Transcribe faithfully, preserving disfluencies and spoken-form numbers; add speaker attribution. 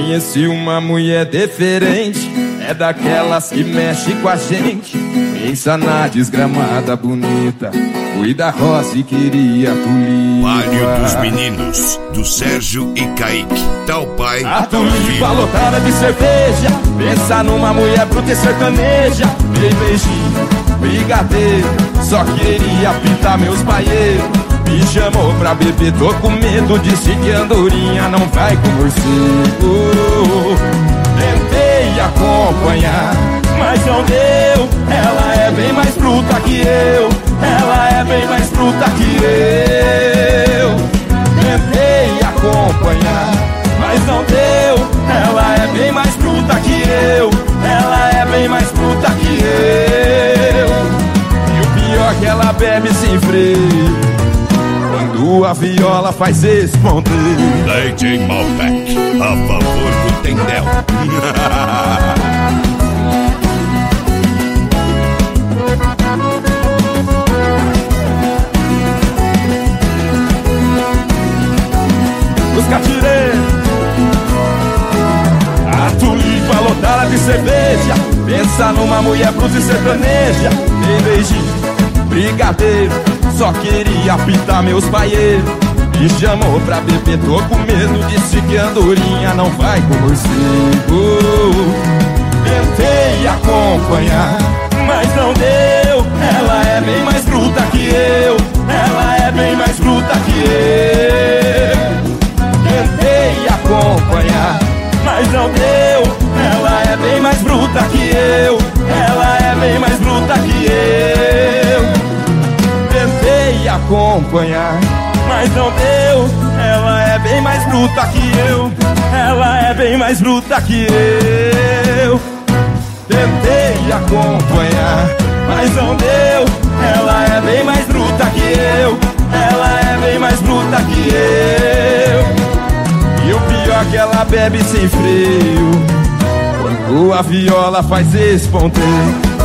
Speaker 1: Conheci uma mulher diferente, é daquelas que mexe com a gente. Pensa na desgramada bonita, cuida rosa e queria tulipa.
Speaker 2: Palio dos meninos, do Sérgio e Kaique. Tal pai,
Speaker 1: a
Speaker 2: tal
Speaker 1: tulipa
Speaker 2: filho.
Speaker 1: lotada de cerveja. Pensa numa mulher bruta e sertaneja. Dei beijinho, brigadeiro, só queria pintar meus baieiros. Me chamou pra beber, tô com medo, disse que andorinha não vai com morcego. Tentei acompanhar, mas não deu. Ela é bem mais bruta que eu, ela é bem mais bruta que eu. Tentei acompanhar, mas não deu. Ela é bem mais bruta que eu, ela é bem mais bruta que eu. E o pior é que ela bebe sem freio, quando a viola faz esse ponteio.
Speaker 2: D J Malbec, a favor do Tendel.
Speaker 1: Os catireiros, a tulipa lotada de cerveja. Pensa numa mulher bruta e sertaneja. Dei beijinho, brigadeiro, só queria pintar meus baieiros. Me chamou pra beber, tô com medo, disse que andorinha não vai com morcego. Tentei acompanhar, mas não deu. Ela é bem mais bruta que eu, ela é bem mais bruta que eu. Tentei acompanhar, mas não deu. Ela é bem mais bruta que eu, ela é bem mais bruta que eu. Tentei acompanhar, mas não deu. Ela é bem mais bruta que eu, ela é bem mais bruta que eu. Tentei acompanhar, mas não deu. Ela é bem mais bruta que eu, ela é bem mais bruta que eu. E o pior é que ela bebe sem freio, quando a viola faz esse ponteio.